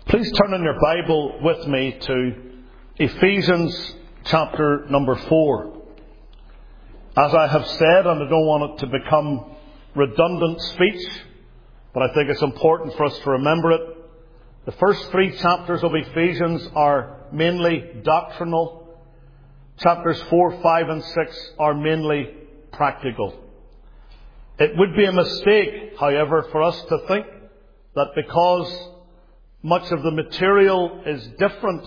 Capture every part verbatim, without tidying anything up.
Please turn in your Bible with me to Ephesians chapter number four. As I have said, and I don't want it to become redundant speech, but I think it's important for us to remember it. The first three chapters of Ephesians are mainly doctrinal. Chapters four, five and six are mainly practical. It would be a mistake, however, for us to think that because much of the material is different,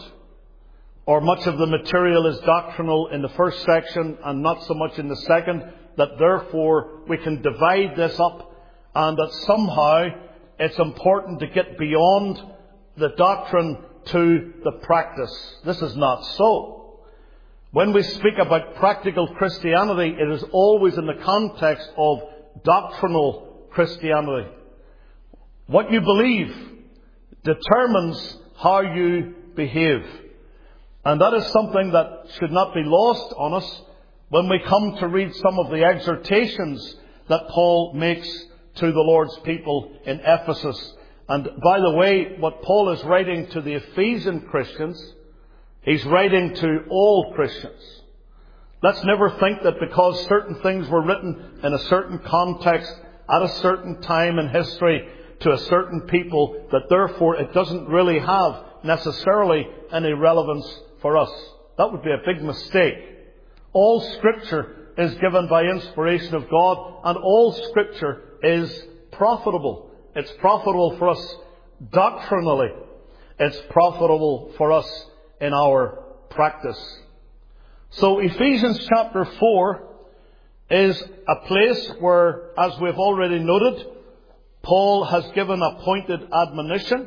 or much of the material is doctrinal in the first section and not so much in the second, that therefore we can divide this up and that somehow it's important to get beyond the doctrine to the practice. This is not so. When we speak about practical Christianity, it is always in the context of doctrinal Christianity. What you believe determines how you behave. And that is something that should not be lost on us when we come to read some of the exhortations that Paul makes to the Lord's people in Ephesus. And by the way, what Paul is writing to the Ephesian Christians, he's writing to all Christians. Let's never think that because certain things were written in a certain context at a certain time in history to a certain people, that therefore it doesn't really have necessarily any relevance for us. That would be a big mistake. All Scripture is given by inspiration of God, and all Scripture is profitable. It's profitable for us doctrinally. It's profitable for us in our practice. So Ephesians chapter four is a place where, as we've already noted, Paul has given a pointed admonition.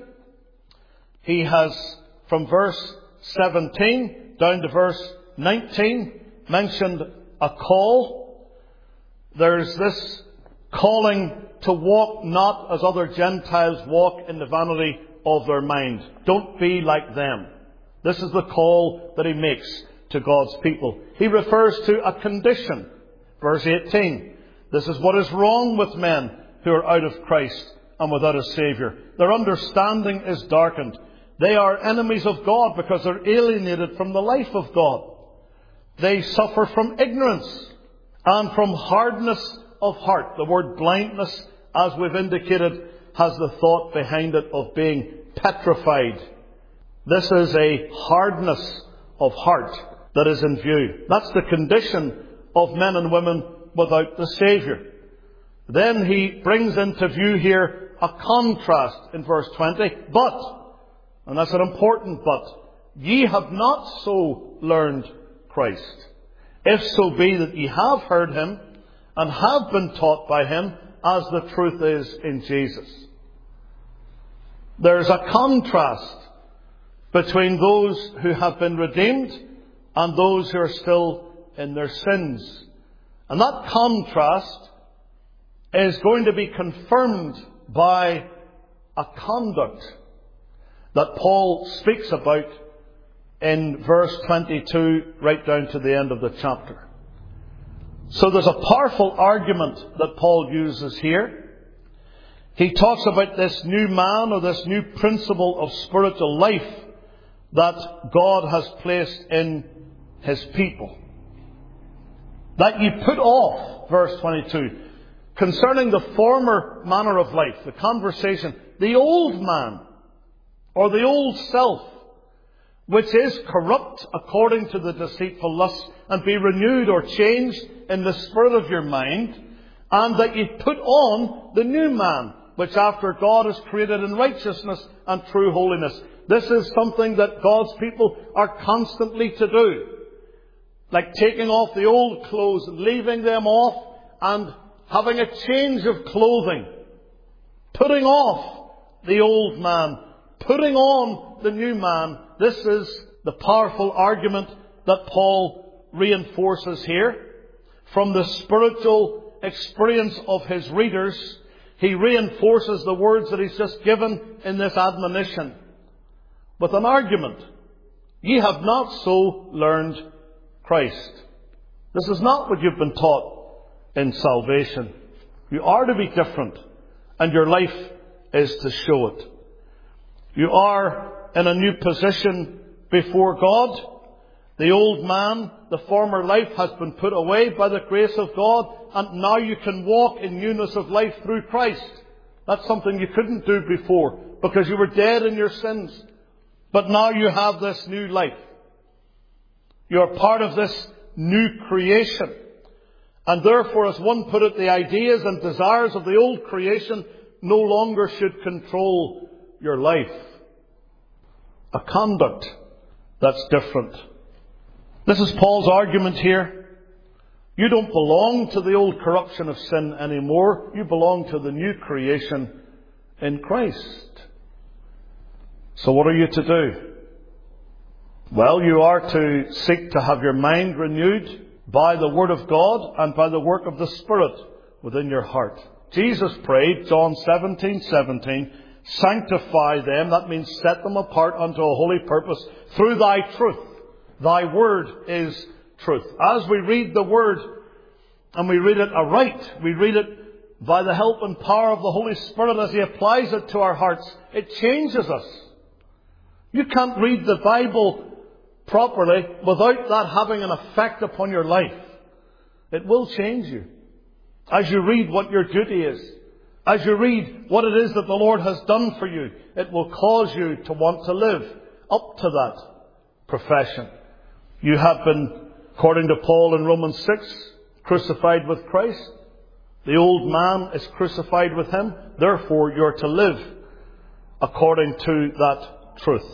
He has, from verse seventeen down to verse nineteen, mentioned a call. There's this calling to walk not as other Gentiles walk in the vanity of their mind. Don't be like them. This is the call that he makes to God's people. He refers to a condition. Verse eighteen. This is what is wrong with men who are out of Christ and without a Saviour. Their understanding is darkened. They are enemies of God because they're alienated from the life of God. They suffer from ignorance and from hardness of heart. The word blindness, as we've indicated, has the thought behind it of being petrified. This is a hardness of heart that is in view. That's the condition of men and women without the Saviour. Then he brings into view here a contrast in verse twenty. But, and that's an important but, ye have not so learned Christ, if so be that ye have heard him and have been taught by him, as the truth is in Jesus. There's a contrast between those who have been redeemed and those who are still in their sins. And that contrast is going to be confirmed by a conduct that Paul speaks about in verse twenty-two right down to the end of the chapter. So there's a powerful argument that Paul uses here. He talks about this new man, or this new principle of spiritual life that God has placed in his people. That you put off, verse twenty-two, concerning the former manner of life, the conversation, the old man, or the old self, which is corrupt according to the deceitful lust, and be renewed or changed in the spirit of your mind, and that you put on the new man, which after God is created in righteousness and true holiness. This is something that God's people are constantly to do. Like taking off the old clothes and leaving them off and having a change of clothing. Putting off the old man. Putting on the new man. This is the powerful argument that Paul reinforces here. From the spiritual experience of his readers, he reinforces the words that he's just given in this admonition with an argument. Ye have not so learned Christ. This is not what you've been taught in salvation. You are to be different, and your life is to show it. You are in a new position before God. The old man, the former life, has been put away by the grace of God, and now you can walk in newness of life through Christ. That's something you couldn't do before, because you were dead in your sins. But now you have this new life. You are part of this new creation. And therefore, as one put it, the ideas and desires of the old creation no longer should control your life. A conduct that's different. This is Paul's argument here. You don't belong to the old corruption of sin anymore. You belong to the new creation in Christ. So what are you to do? Well, you are to seek to have your mind renewed by the Word of God and by the work of the Spirit within your heart. Jesus prayed, John seventeen seventeen, sanctify them, that means set them apart unto a holy purpose, through thy truth. Thy word is truth. As we read the Word, and we read it aright, we read it by the help and power of the Holy Spirit as He applies it to our hearts, it changes us. You can't read the Bible properly without that having an effect upon your life. It will change you. As you read what your duty is, as you read what it is that the Lord has done for you, it will cause you to want to live up to that profession. You have been, according to Paul in Romans six, crucified with Christ. The old man is crucified with Him. Therefore, you are to live according to that truth.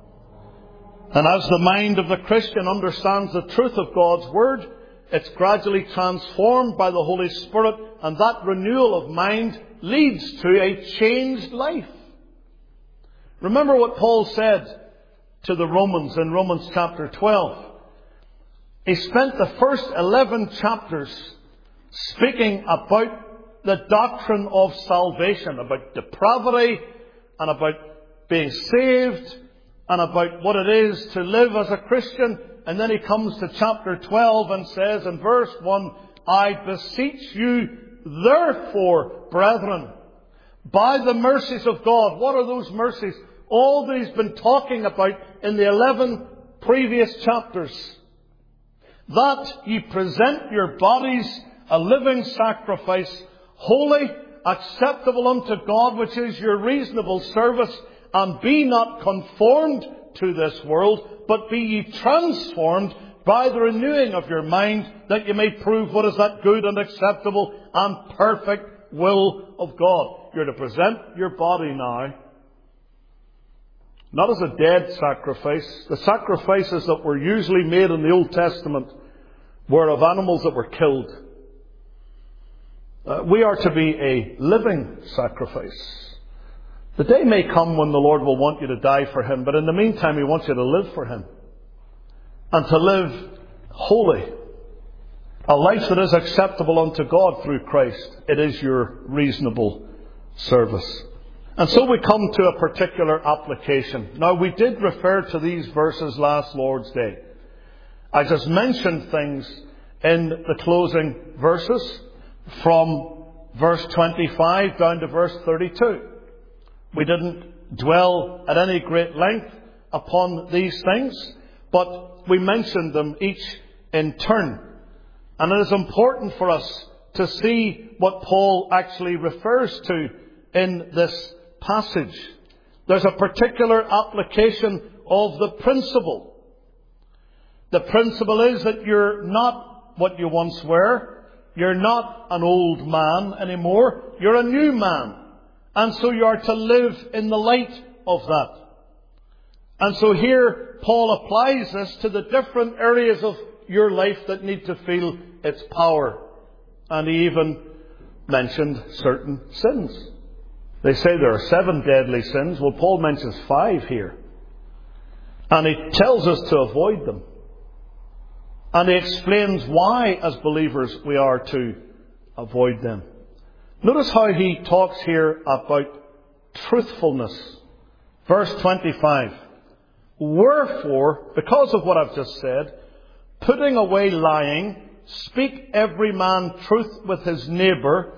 And as the mind of the Christian understands the truth of God's Word, it's gradually transformed by the Holy Spirit, and that renewal of mind leads to a changed life. Remember what Paul said to the Romans in Romans chapter twelve. He spent the first eleven chapters speaking about the doctrine of salvation, about depravity, and about being saved, and about what it is to live as a Christian. And then he comes to chapter twelve and says in verse one, I beseech you therefore, brethren, by the mercies of God. What are those mercies? All that he's been talking about in the eleven previous chapters. That ye present your bodies a living sacrifice, holy, acceptable unto God, which is your reasonable service. And be not conformed to this world, but be ye transformed by the renewing of your mind, that you may prove what is that good and acceptable and perfect will of God. You're to present your body now, not as a dead sacrifice. The sacrifices that were usually made in the Old Testament were of animals that were killed. Uh, we are to be a living sacrifice. The day may come when the Lord will want you to die for Him, but in the meantime He wants you to live for Him. And to live holy. A life that is acceptable unto God through Christ. It is your reasonable service. And so we come to a particular application. Now, we did refer to these verses last Lord's Day. I just mentioned things in the closing verses from verse twenty-five down to verse thirty-two. We didn't dwell at any great length upon these things, but we mentioned them each in turn. And it is important for us to see what Paul actually refers to in this passage. There's a particular application of the principle. The principle is that you're not what you once were. You're not an old man anymore. You're a new man. And so you are to live in the light of that. And so here Paul applies this to the different areas of your life that need to feel its power. And he even mentioned certain sins. They say there are seven deadly sins. Well, Paul mentions five here. And he tells us to avoid them. And he explains why, as believers, we are to avoid them. Notice how he talks here about truthfulness. Verse twenty-five. Wherefore, because of what I've just said, putting away lying, speak every man truth with his neighbour,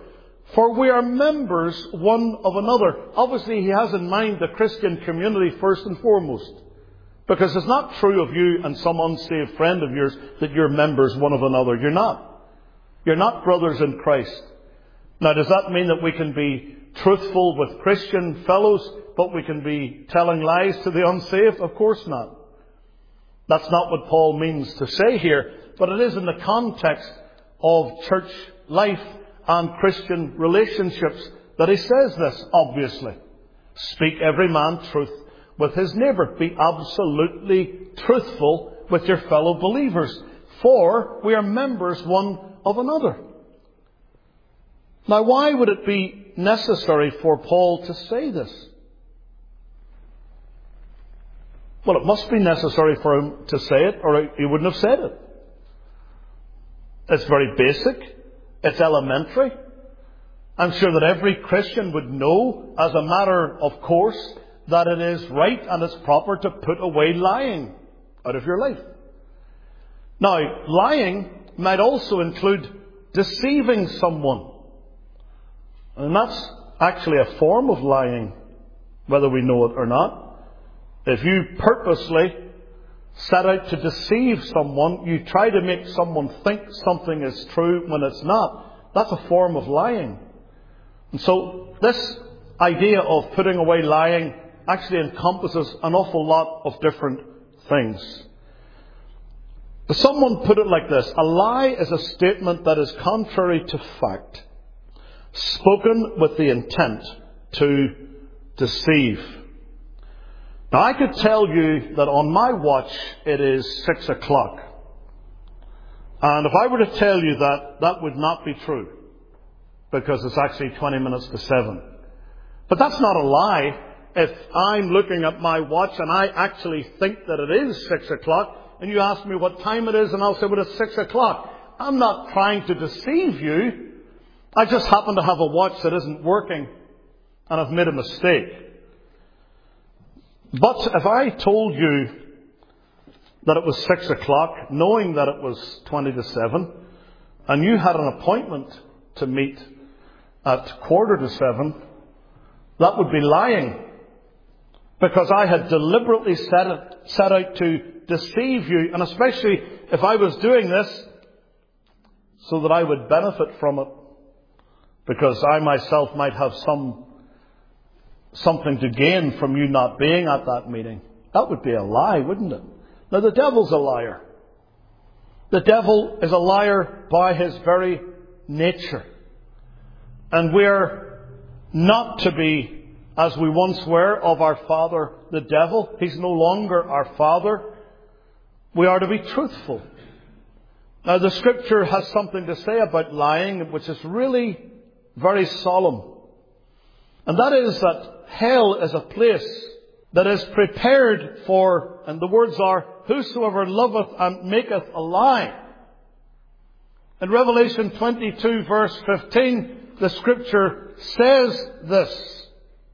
For we are members one of another. Obviously, he has in mind the Christian community first and foremost. Because it's not true of you and some unsaved friend of yours that you're members one of another. You're not. You're not brothers in Christ. Now, does that mean that we can be truthful with Christian fellows, but we can be telling lies to the unsaved? Of course not. That's not what Paul means to say here. But it is in the context of church life and Christian relationships that he says this, obviously. Speak every man truth with his neighbour. Be absolutely truthful with your fellow believers. For we are members one of another. Now, why would it be necessary for Paul to say this? Well, it must be necessary for him to say it, or he wouldn't have said it. It's very basic. It's elementary. I'm sure that every Christian would know, as a matter of course, that it is right and it's proper to put away lying out of your life. Now, lying might also include deceiving someone. And that's actually a form of lying, whether we know it or not. If you purposely set out to deceive someone, you try to make someone think something is true when it's not, that's a form of lying. And so this idea of putting away lying actually encompasses an awful lot of different things. Someone put it like this: a lie is a statement that is contrary to fact, spoken with the intent to deceive. Now, I could tell you that on my watch it is six o'clock. And if I were to tell you that, that would not be true, because it's actually twenty minutes to seven. But that's not a lie. If I'm looking at my watch and I actually think that it is six o'clock, and you ask me what time it is, and I'll say, well, it's six o'clock. I'm not trying to deceive you. I just happen to have a watch that isn't working, and I've made a mistake. But if I told you that it was six o'clock, knowing that it was twenty to seven, and you had an appointment to meet at quarter to seven, that would be lying. Because I had deliberately set, it, set out to deceive you, and especially if I was doing this so that I would benefit from it, because I myself might have some something to gain from you not being at that meeting. That would be a lie, wouldn't it? Now, the devil's a liar. The devil is a liar by his very nature. And we're not to be, as we once were, of our father, the devil. He's no longer our father. We are to be truthful. Now, the Scripture has something to say about lying, which is really very solemn. And that is that hell is a place that is prepared for, and the words are, whosoever loveth and maketh a lie. In Revelation twenty-two verse fifteen, the Scripture says this: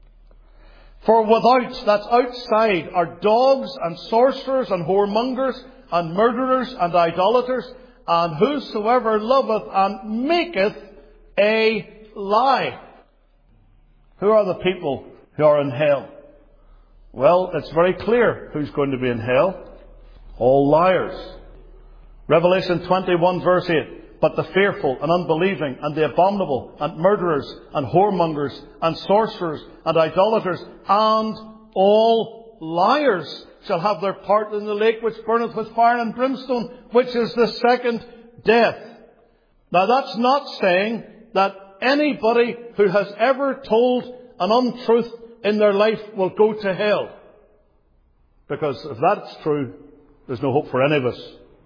for without, that's outside, are dogs and sorcerers and whoremongers and murderers and idolaters, and whosoever loveth and maketh a lie. Who are the people who are in hell? Well, it's very clear who's going to be in hell. All liars. Revelation twenty-one verse eight. But the fearful and unbelieving and the abominable and murderers and whoremongers and sorcerers and idolaters and all liars shall have their part in the lake which burneth with fire and brimstone, which is the second death. Now, that's not saying that anybody who has ever told an untruth in their life will go to hell. Because if that's true, there's no hope for any of us.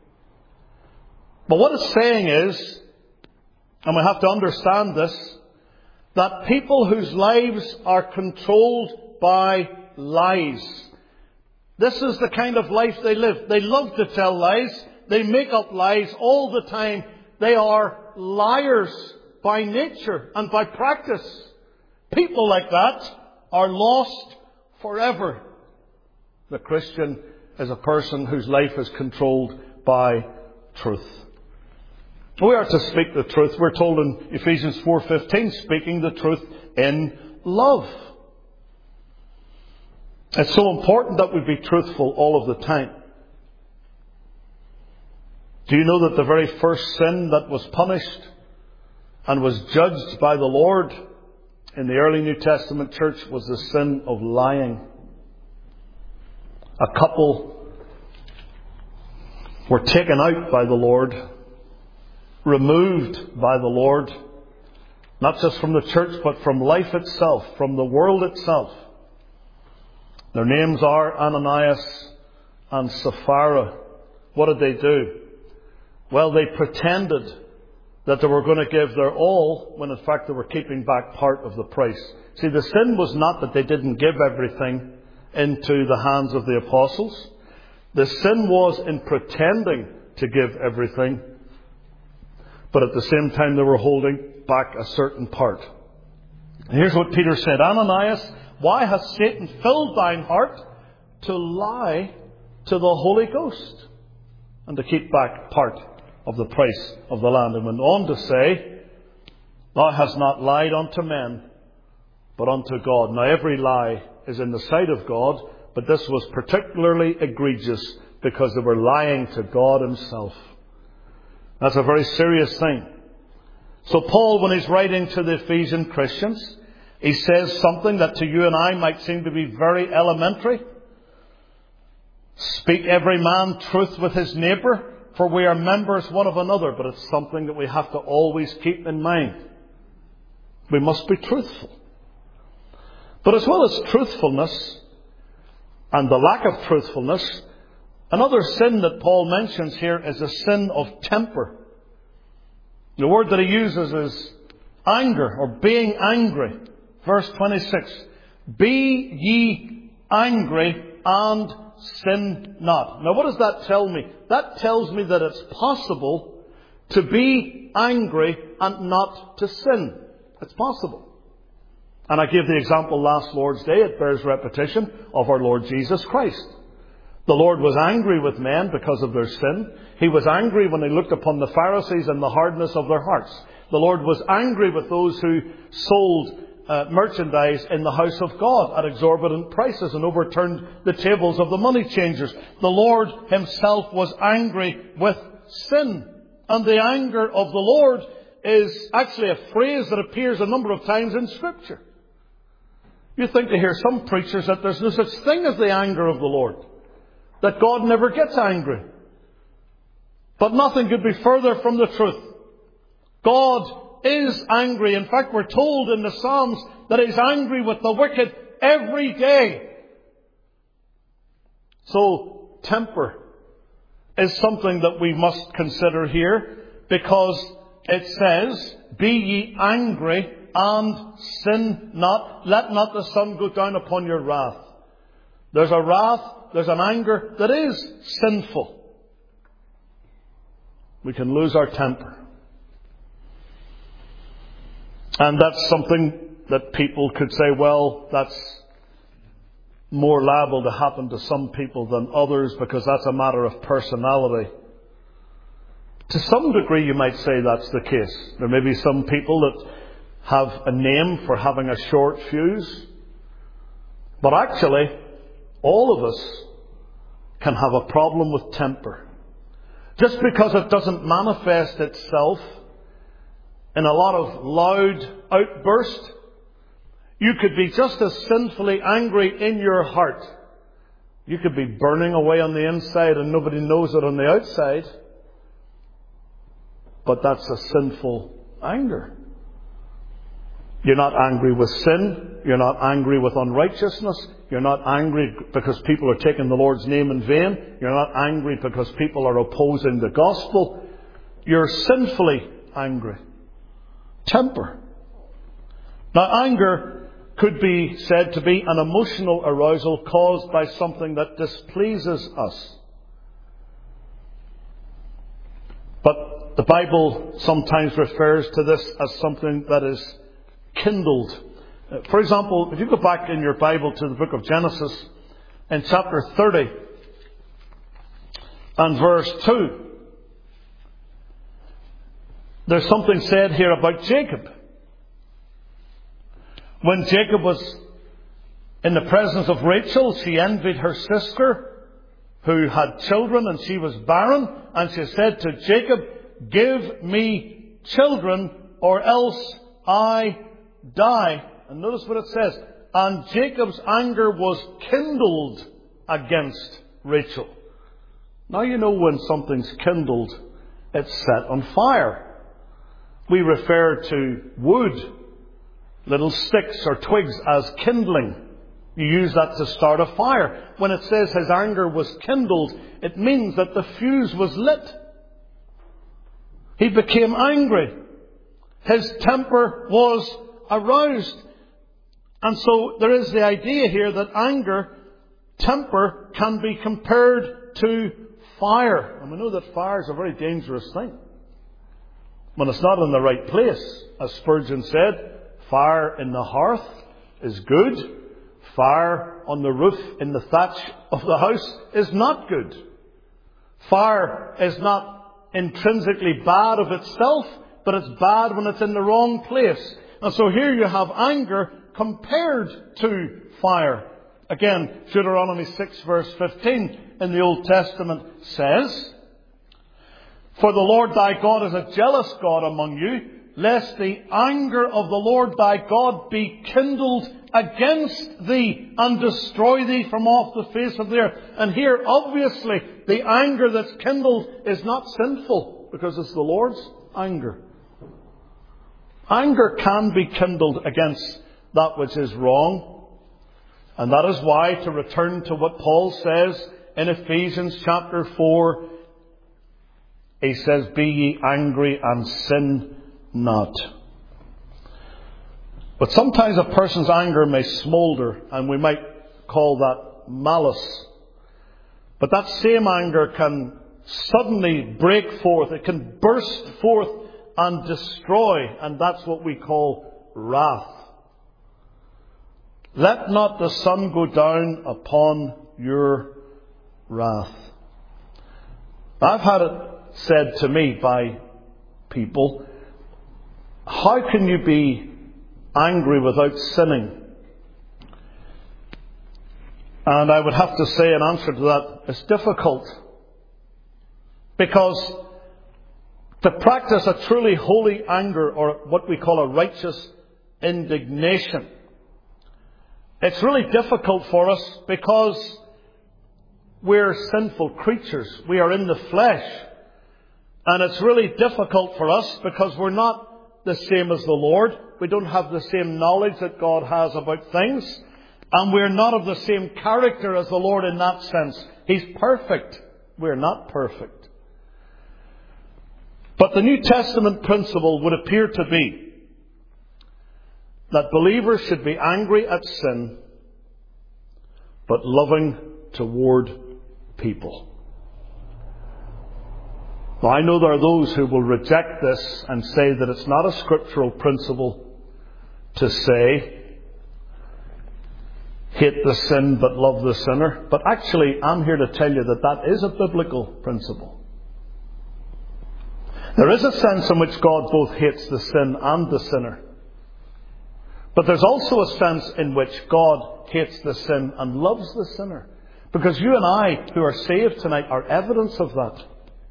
But what it's saying is, and we have to understand this, that people whose lives are controlled by lies. This is the kind of life they live. They love to tell lies. They make up lies all the time. They are liars by nature and by practice. People like that are lost forever. The Christian is a person whose life is controlled by truth. We are to speak the truth. We're told in Ephesians four fifteen, speaking the truth in love. It's so important that we be truthful all of the time. Do you know that the very first sin that was punished and was judged by the Lord in the early New Testament church was the sin of lying? A couple were taken out by the Lord, removed by the Lord, not just from the church, but from life itself, from the world itself. Their names are Ananias and Sapphira. What did they do? Well, they pretended that they were going to give their all when in fact they were keeping back part of the price. See, the sin was not that they didn't give everything into the hands of the apostles. The sin was in pretending to give everything, but at the same time they were holding back a certain part. And here's what Peter said, Ananias, why has Satan filled thine heart to lie to the Holy Ghost and to keep back part of the price of the land? And went on to say, thou hast not lied unto men, but unto God. Now every lie is in the sight of God, but this was particularly egregious because they were lying to God Himself. That's a very serious thing. So Paul, when he's writing to the Ephesian Christians, he says something that to you and I might seem to be very elementary. Speak every man truth with his neighbour, for we are members one of another. But it's something that we have to always keep in mind. We must be truthful. But as well as truthfulness and the lack of truthfulness, another sin that Paul mentions here is a sin of temper. The word that he uses is anger, or being angry. Verse twenty-six, be ye angry and sin not. Now what does that tell me? That tells me that it's possible to be angry and not to sin. It's possible. And I gave the example last Lord's Day, it bears repetition, of our Lord Jesus Christ. The Lord was angry with men because of their sin. He was angry when He looked upon the Pharisees and the hardness of their hearts. The Lord was angry with those who sold uh, merchandise in the house of God at exorbitant prices and overturned the tables of the money changers. The Lord Himself was angry with sin. And the anger of the Lord is actually a phrase that appears a number of times in Scripture. You think to hear some preachers that there's no such thing as the anger of the Lord, that God never gets angry. But nothing could be further from the truth. God is angry. In fact, we're told in the Psalms that He's angry with the wicked every day. So, temper is something that we must consider here, because it says, be ye angry and sin not. Let not the sun go down upon your wrath. There's a wrath, there's an anger that is sinful. We can lose our temper. And that's something that people could say, well, that's more liable to happen to some people than others because that's a matter of personality. To some degree, you might say that's the case. There may be some people that have a name for having a short fuse. But actually, all of us can have a problem with temper. Just because it doesn't manifest itself in a lot of loud outburst, you could be just as sinfully angry in your heart. You could be burning away on the inside and nobody knows it on the outside. But that's a sinful anger. You're not angry with sin. You're not angry with unrighteousness. You're not angry because people are taking the Lord's name in vain. You're not angry because people are opposing the gospel. You're sinfully angry. Temper. Now, anger could be said to be an emotional arousal caused by something that displeases us. But the Bible sometimes refers to this as something that is kindled. For example, if you go back in your Bible to the book of Genesis, in chapter thirty and verse two, There's something said here about Jacob. When Jacob was in the presence of Rachel, she envied her sister who had children and she was barren. And she said to Jacob, "Give me children or else I die." And notice what it says. And Jacob's anger was kindled against Rachel. Now you know when something's kindled, it's set on fire. We refer to wood, little sticks or twigs, as kindling. You use that to start a fire. When it says his anger was kindled, it means that the fuse was lit. He became angry. His temper was aroused. And so there is the idea here that anger, temper, can be compared to fire. And we know that fire is a very dangerous thing. When it's not in the right place, as Spurgeon said, fire in the hearth is good. Fire on the roof in the thatch of the house is not good. Fire is not intrinsically bad of itself, but it's bad when it's in the wrong place. And so here you have anger compared to fire. Again, Deuteronomy six verse fifteen in the Old Testament says, "For the Lord thy God is a jealous God among you, lest the anger of the Lord thy God be kindled against thee and destroy thee from off the face of the earth." And here, obviously, the anger that's kindled is not sinful because it's the Lord's anger. Anger can be kindled against that which is wrong. And that is why, to return to what Paul says in Ephesians chapter four, he says, "Be ye angry and sin not." But sometimes a person's anger may smoulder, and we might call that malice. But that same anger can suddenly break forth. It can burst forth and destroy, and that's what we call wrath. "Let not the sun go down upon your wrath." I've had it said to me by people, "How can you be angry without sinning?" And I would have to say in answer to that, it's difficult. Because to practice a truly holy anger, or what we call a righteous indignation, it's really difficult for us because we're sinful creatures. We are in the flesh. And it's really difficult for us because we're not the same as the Lord. We don't have the same knowledge that God has about things. And we're not of the same character as the Lord in that sense. He's perfect. We're not perfect. But the New Testament principle would appear to be that believers should be angry at sin, but loving toward people. Now, I know there are those who will reject this and say that it's not a scriptural principle to say, hate the sin but love the sinner. But actually, I'm here to tell you that that is a biblical principle. There is a sense in which God both hates the sin and the sinner. But there's also a sense in which God hates the sin and loves the sinner. Because you and I, who are saved tonight, are evidence of that.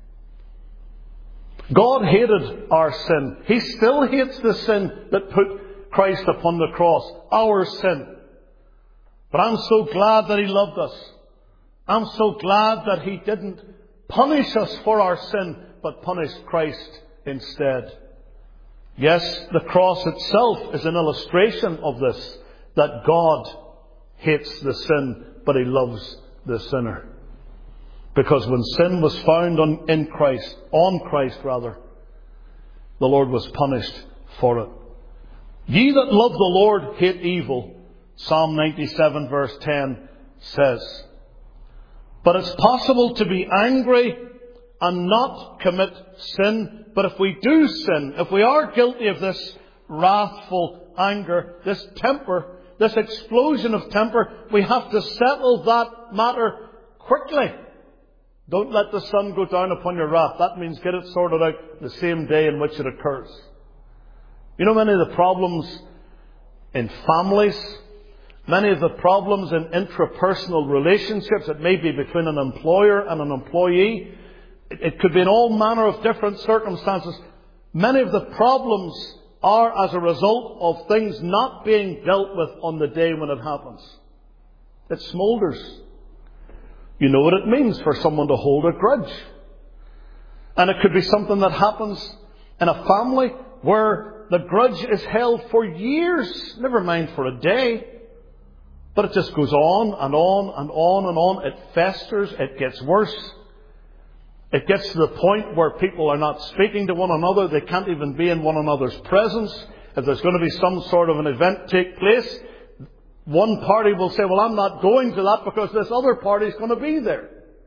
God hated our sin. He still hates the sin that put Christ upon the cross, our sin. But I'm so glad that He loved us. I'm so glad that He didn't punish us for our sin, but punished Christ instead. Yes, the cross itself is an illustration of this, that God hates the sin, but He loves the sinner. Because when sin was found on, in Christ, on Christ rather, the Lord was punished for it. "Ye that love the Lord hate evil," Psalm ninety-seven verse ten says. But it's possible to be angry and not commit sin. But if we do sin, if we are guilty of this wrathful anger, this temper, this explosion of temper, we have to settle that matter quickly. Don't let the sun go down upon your wrath. That means get it sorted out the same day in which it occurs. You know, many of the problems in families, many of the problems in intrapersonal relationships, it may be between an employer and an employee. It could be in all manner of different circumstances. Many of the problems are as a result of things not being dealt with on the day when it happens. It smoulders. You know what it means for someone to hold a grudge. And it could be something that happens in a family where the grudge is held for years, never mind for a day. But it just goes on and on and on and on. It festers. It gets worse. It gets to the point where people are not speaking to one another. They can't even be in one another's presence. If there's going to be some sort of an event take place, one party will say, well, I'm not going to that because this other party is going to be there.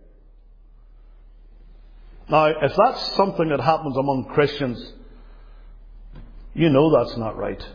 Now, if that's something that happens among Christians, you know that's not right.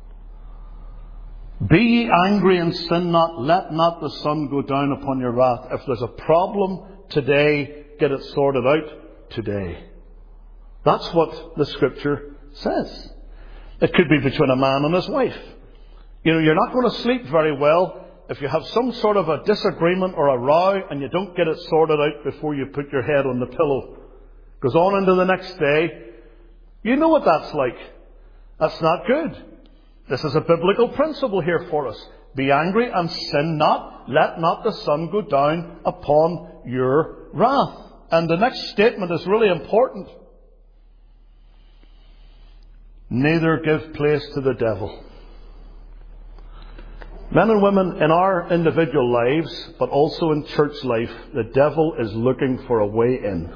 Be ye angry and sin not. Let not the sun go down upon your wrath. If there's a problem today, get it sorted out today. That's what the Scripture says. It could be between a man and his wife. You know, you're not going to sleep very well if you have some sort of a disagreement or a row and you don't get it sorted out before you put your head on the pillow. Goes on into the next day. You know what that's like. That's not good. This is a biblical principle here for us. Be angry and sin not. Let not the sun go down upon your wrath. And the next statement is really important. Neither give place to the devil. Men and women, in our individual lives, but also in church life, the devil is looking for a way in.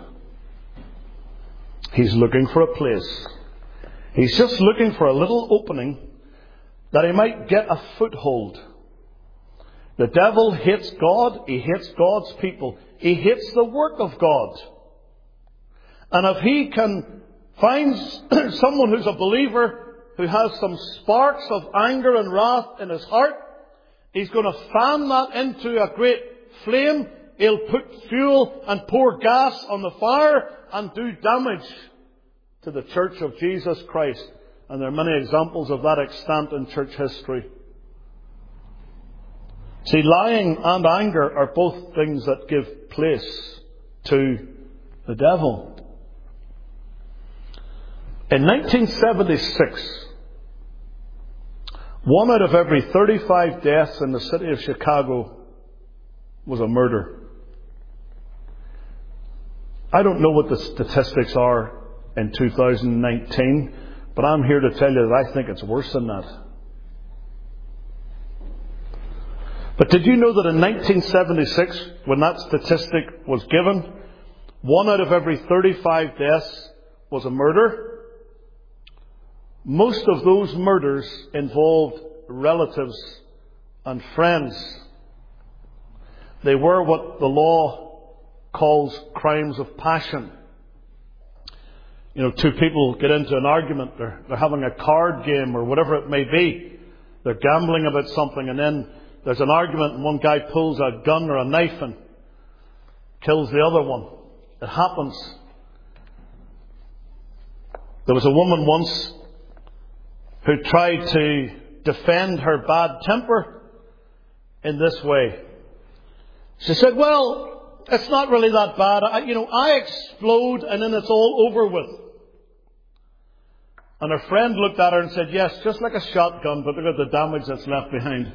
He's looking for a place. He's just looking for a little opening that he might get a foothold. The devil hates God. He hates God's people. He hates the work of God. And if he can find someone who's a believer, who has some sparks of anger and wrath in his heart, he's going to fan that into a great flame. He'll put fuel and pour gas on the fire and do damage to the church of Jesus Christ. And there are many examples of that extant in church history. See, lying and anger are both things that give place to the devil. In nineteen seventy-six, one out of every thirty-five deaths in the city of Chicago was a murder. I don't know what the statistics are in two thousand nineteen, but I'm here to tell you that I think it's worse than that. But did you know that in nineteen seventy-six, when that statistic was given, one out of every thirty-five deaths was a murder? Most of those murders involved relatives and friends. They were what the law calls crimes of passion. You know, two people get into an argument, they're, they're having a card game or whatever it may be. They're gambling about something, and then there's an argument and one guy pulls a gun or a knife and kills the other one. It happens. There was a woman once who tried to defend her bad temper in this way. She said, well, it's not really that bad. I, you know, I explode and then it's all over with. And her friend looked at her and said, yes, just like a shotgun, but look at the damage that's left behind.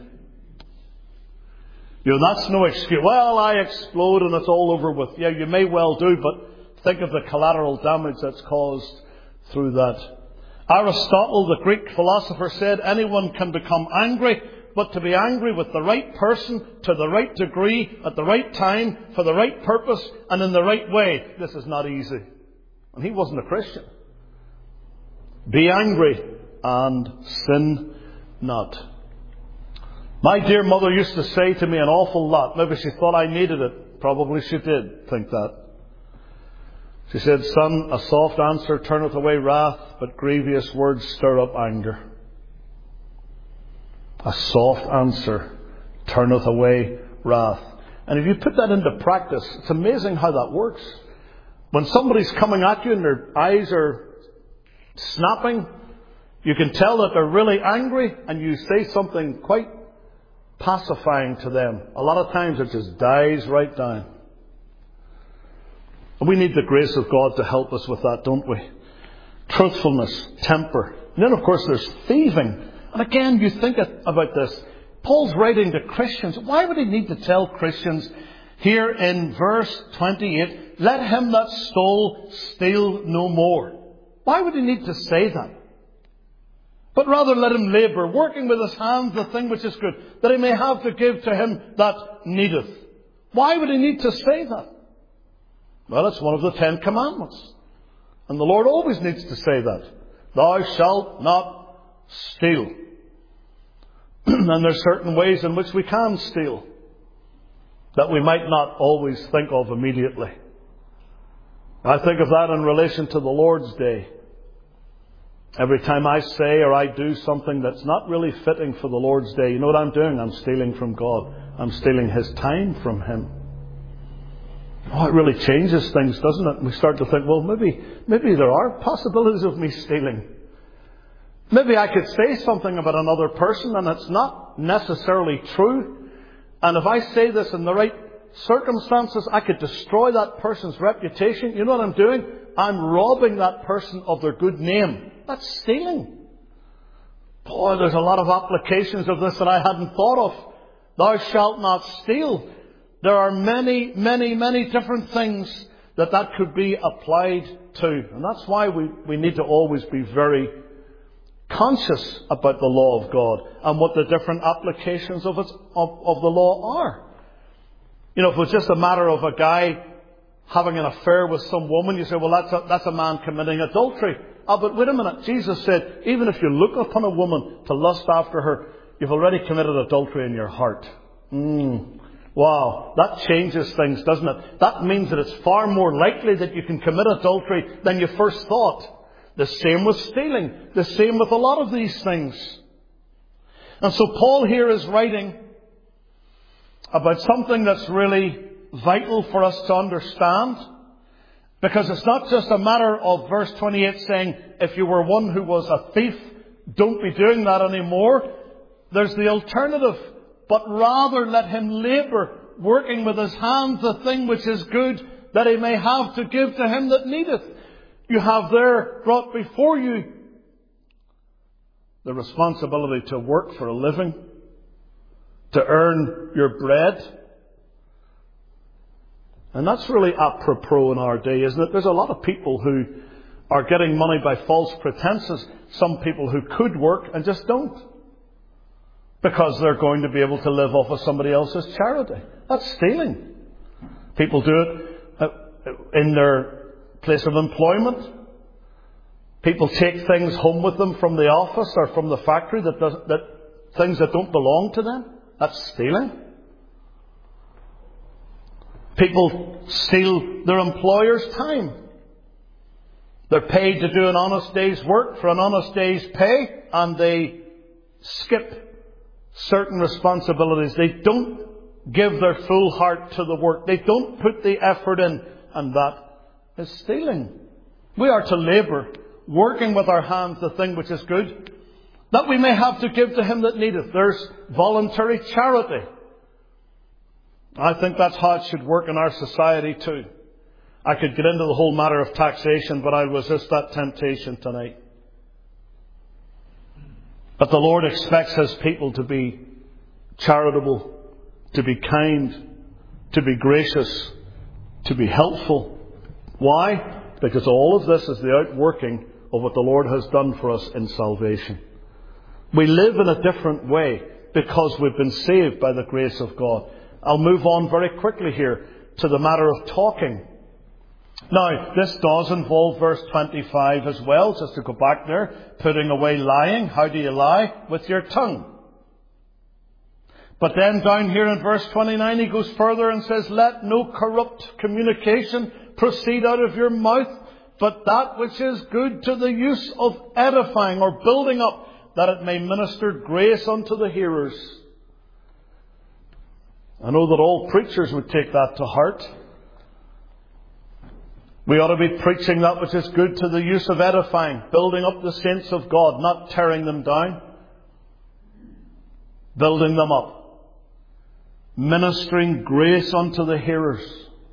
You know, that's no excuse. Well, I explode and it's all over with. Yeah, you may well do, but think of the collateral damage that's caused through that. Aristotle, the Greek philosopher, said anyone can become angry, but to be angry with the right person, to the right degree, at the right time, for the right purpose, and in the right way, this is not easy. And he wasn't a Christian. Be angry and sin not. My dear mother used to say to me an awful lot. Maybe she thought I needed it. Probably she did think that. She said, son, a soft answer turneth away wrath, but grievous words stir up anger. A soft answer turneth away wrath. And if you put that into practice, it's amazing how that works. When somebody's coming at you and their eyes are snapping, you can tell that they're really angry, and you say something quite pacifying to them. A lot of times it just dies right down. And we need the grace of God to help us with that, don't we? Truthfulness, temper. And then, of course, there's thieving. And again, you think about this. Paul's writing to Christians. Why would he need to tell Christians here in verse twenty-eight, let him that stole steal no more? Why would he need to say that? But rather let him labour, working with his hands the thing which is good, that he may have to give to him that needeth. Why would he need to say that? Well, it's one of the Ten Commandments. And the Lord always needs to say that. Thou shalt not steal. And there's certain ways in which we can steal that we might not always think of immediately. I think of that in relation to the Lord's Day. Every time I say or I do something that's not really fitting for the Lord's Day, you know what I'm doing? I'm stealing from God. I'm stealing His time from Him. Oh, it really changes things, doesn't it? And we start to think, well, maybe, maybe there are possibilities of me stealing. Maybe I could say something about another person and it's not necessarily true. And if I say this in the right circumstances, I could destroy that person's reputation. You know what I'm doing? I'm robbing that person of their good name. That's stealing. Boy, there's a lot of applications of this that I hadn't thought of. Thou shalt not steal. There are many, many, many different things that that could be applied to. And that's why we, we need to always be very conscious about the law of God and what the different applications of it, of, of the law are. You know, if it was just a matter of a guy having an affair with some woman, you say, well, that's a, that's a man committing adultery. Oh, but wait a minute. Jesus said, even if you look upon a woman to lust after her, you've already committed adultery in your heart. Mm. Wow, that changes things, doesn't it? That means that it's far more likely that you can commit adultery than you first thought. The same with stealing. The same with a lot of these things. And so Paul here is writing about something that's really vital for us to understand. Because it's not just a matter of verse twenty-eight saying, if you were one who was a thief, don't be doing that anymore. There's the alternative. But rather let him labour, working with his hands the thing which is good, that he may have to give to him that needeth. You have there brought before you the responsibility to work for a living, to earn your bread. And that's really apropos in our day, isn't it? There's a lot of people who are getting money by false pretenses. Some people who could work and just don't. Because they're going to be able to live off of somebody else's charity. That's stealing. People do it in their place of employment. People take things home with them from the office or from the factory, that, does, that things that don't belong to them. That's stealing. People steal their employer's time. They're paid to do an honest day's work for an honest day's pay, and they skip certain responsibilities. They don't give their full heart to the work. They don't put the effort in. And that is stealing. We are to labour, working with our hands the thing which is good, that we may have to give to him that needeth. There's voluntary charity. I think that's how it should work in our society too. I could get into the whole matter of taxation, but I'll resist that temptation tonight. But the Lord expects His people to be charitable, to be kind, to be gracious, to be helpful. Why? Because all of this is the outworking of what the Lord has done for us in salvation. We live in a different way because we've been saved by the grace of God. I'll move on very quickly here to the matter of talking. Now, this does involve verse twenty-five as well, just to go back there. Putting away lying. How do you lie? With your tongue. But then down here in verse twenty-nine, he goes further and says, let no corrupt communication proceed out of your mouth, but that which is good to the use of edifying or building up, that it may minister grace unto the hearers. I know that all preachers would take that to heart. We ought to be preaching that which is good to the use of edifying, building up the saints of God, not tearing them down, building them up, ministering grace unto the hearers,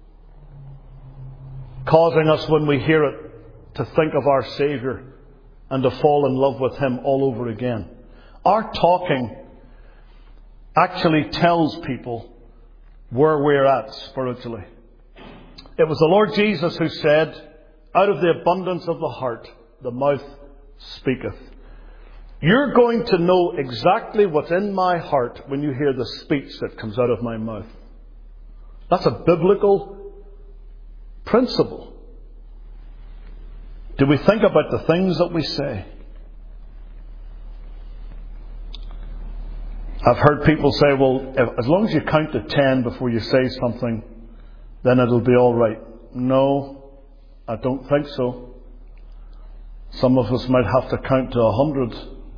causing us when we hear it to think of our Saviour and to fall in love with Him all over again. Our talking actually tells people where we're at spiritually. It was the Lord Jesus who said, out of the abundance of the heart, the mouth speaketh. You're going to know exactly what's in my heart when you hear the speech that comes out of my mouth. That's a biblical principle. Do we think about the things that we say? I've heard people say, well, if, as long as you count to ten before you say something, then it'll be all right. No, I don't think so. Some of us might have to count to a hundred.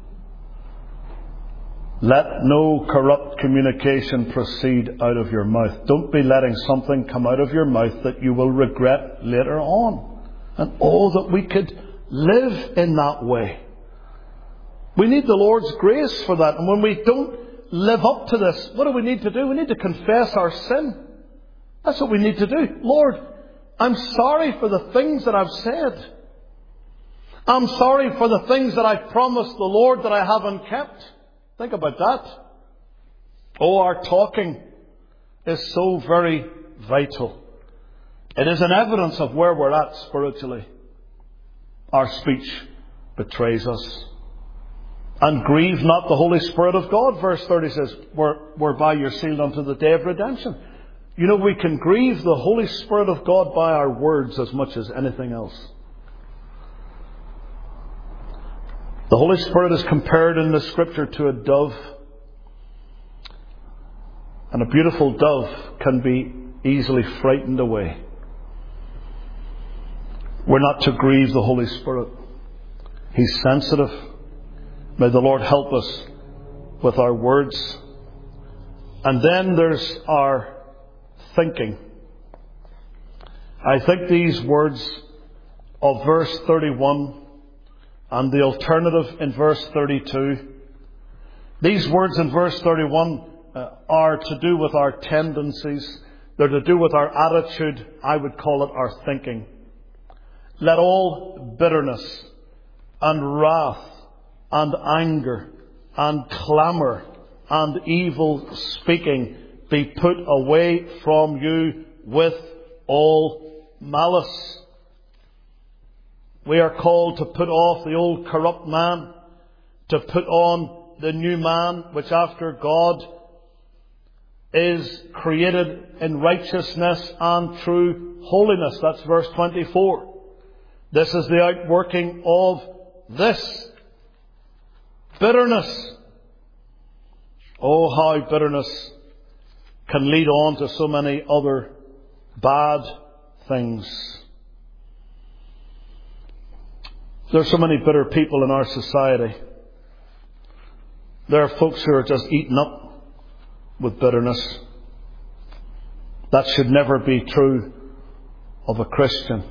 Let no corrupt communication proceed out of your mouth. Don't be letting something come out of your mouth that you will regret later on. And oh, that we could live in that way. We need the Lord's grace for that. And when we don't live up to this, what do we need to do? We need to confess our sin. That's what we need to do. Lord, I'm sorry for the things that I've said. I'm sorry for the things that I've promised the Lord that I haven't kept. Think about that. Oh, our talking is so very vital. It is an evidence of where we're at spiritually. Our speech betrays us. And grieve not the Holy Spirit of God, verse thirty says, whereby you're sealed unto the day of redemption. You know, we can grieve the Holy Spirit of God by our words as much as anything else. The Holy Spirit is compared in the Scripture to a dove. And a beautiful dove can be easily frightened away. We're not to grieve the Holy Spirit. He's sensitive. May the Lord help us with our words. And then there's our thinking. I think these words of verse thirty-one and the alternative in verse thirty-two, these words in verse thirty-one uh, are to do with our tendencies. They're to do with our attitude. I would call it our thinking. Let all bitterness and wrath and anger and clamour and evil speaking be put away from you with all malice. We are called to put off the old corrupt man, to put on the new man, which after God is created in righteousness and true holiness. That's verse twenty-four. This is the outworking of this. Bitterness. Oh, how bitterness can lead on to so many other bad things. There's so many bitter people in our society. There are folks who are just eaten up with bitterness. That should never be true of a Christian.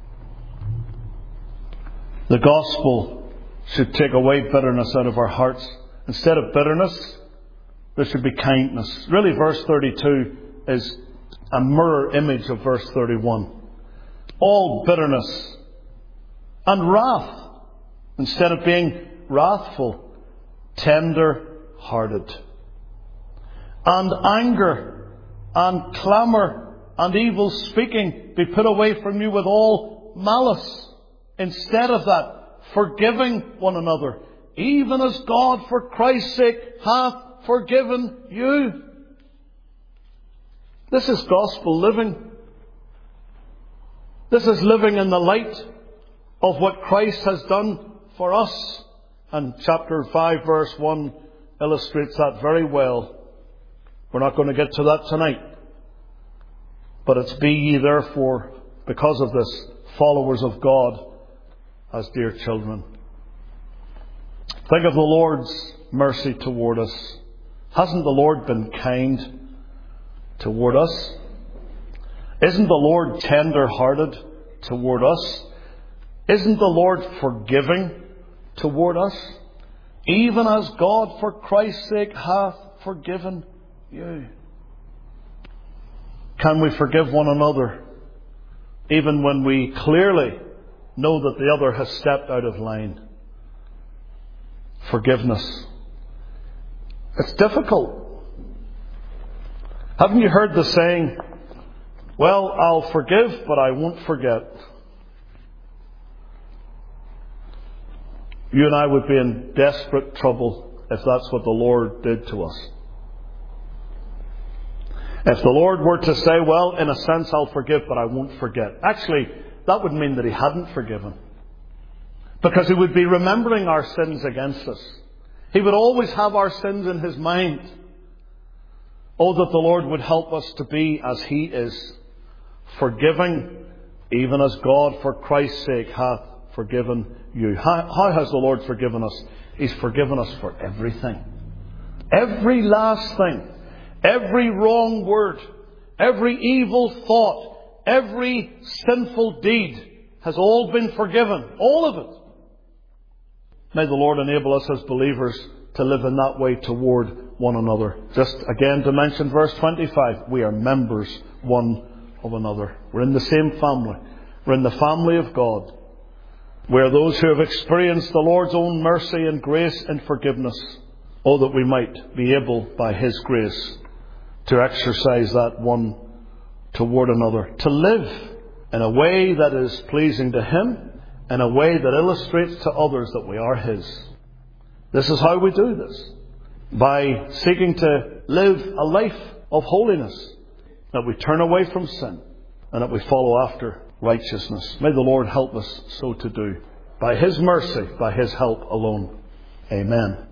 The gospel should take away bitterness out of our hearts. Instead of bitterness, there should be kindness. Really, verse thirty-two is a mirror image of verse thirty-one. All bitterness and wrath. Instead of being wrathful, tender-hearted. And anger and clamour and evil speaking be put away from you with all malice. Instead of that, forgiving one another, even as God for Christ's sake hath forgiven you. This is gospel living. This is living in the light of what Christ has done for us. And chapter five verse one illustrates that very well. We're not going to get to that tonight. But it's be ye therefore, because of this, followers of God as dear children. Think of the Lord's mercy toward us. Hasn't the Lord been kind? toward us? Isn't the Lord tender-hearted toward us? Isn't the Lord forgiving toward us? Even as God for Christ's sake hath forgiven you. Can we forgive one another even when we clearly know that the other has stepped out of line? Forgiveness. It's difficult. Haven't you heard the saying, well, I'll forgive, but I won't forget? You and I would be in desperate trouble if that's what the Lord did to us. If the Lord were to say, well, in a sense I'll forgive, but I won't forget. Actually, that would mean that He hadn't forgiven. Because He would be remembering our sins against us. He would always have our sins in His mind. Oh, that the Lord would help us to be as He is, forgiving, even as God for Christ's sake hath forgiven you. How, how has the Lord forgiven us? He's forgiven us for everything. Every last thing. Every wrong word. Every evil thought. Every sinful deed has all been forgiven. All of it. May the Lord enable us as believers to live in that way toward one another. Just again to mention verse twenty-five. We are members one of another. We're in the same family. We're in the family of God. We are those who have experienced the Lord's own mercy and grace and forgiveness. Oh, that we might be able, by His grace, to exercise that one toward another. To live in a way that is pleasing to Him, in a way that illustrates to others that we are His. This is how we do this. By seeking to live a life of holiness. That we turn away from sin and that we follow after righteousness. May the Lord help us so to do. By His mercy, by His help alone. Amen.